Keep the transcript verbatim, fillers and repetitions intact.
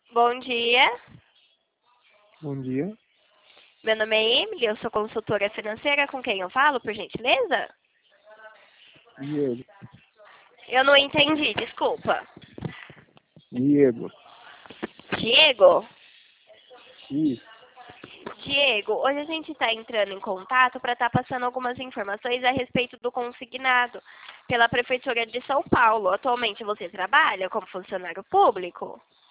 Bom dia, Bom dia. meu nome é Emily, eu sou consultora financeira, com quem eu falo, por gentileza? Diego. Eu não entendi, desculpa. Diego. Diego? Isso. Diego, hoje a gente está entrando em contato para estar passando algumas informações a respeito do consignado pela Prefeitura de São Paulo. Atualmente você trabalha como funcionário público?